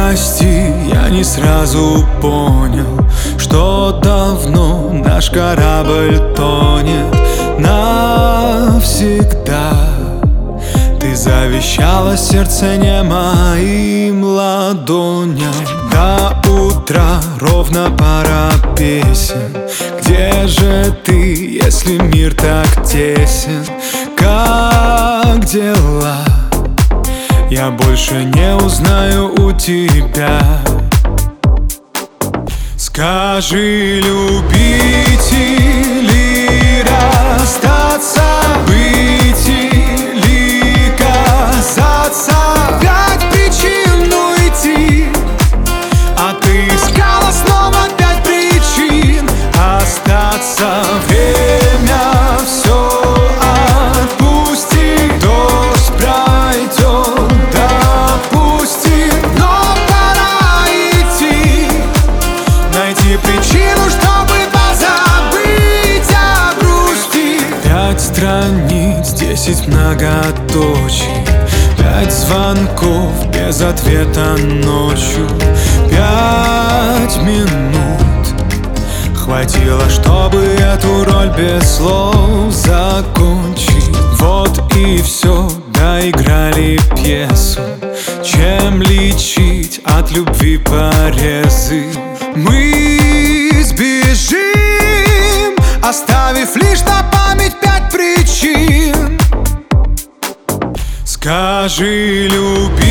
Прости, я не сразу понял, что давно наш корабль тонет навсегда. Ты завещала сердце не моим ладоням. До утра ровно пара песен. Где же ты, если мир так тесен? Как дела? Я больше не узнаю у тебя. Скажи, любить или расстаться, быть или казаться. 5 причин уйти, а ты искала снова 5 причин остаться. Время все отпусти, дождь пройдет, допустим, но пора идти, найти причину, чтобы позабыть о грусти. 5 страниц, 10 многоточий, 5 звонков без ответа ночью. 5 минут хватило, чтобы эту роль без слов закончить. Вот и все, доиграли пьесу. Чем лечить от любви порезы? Мы сбежим, оставив лишь на память 5 причин. Скажи, люби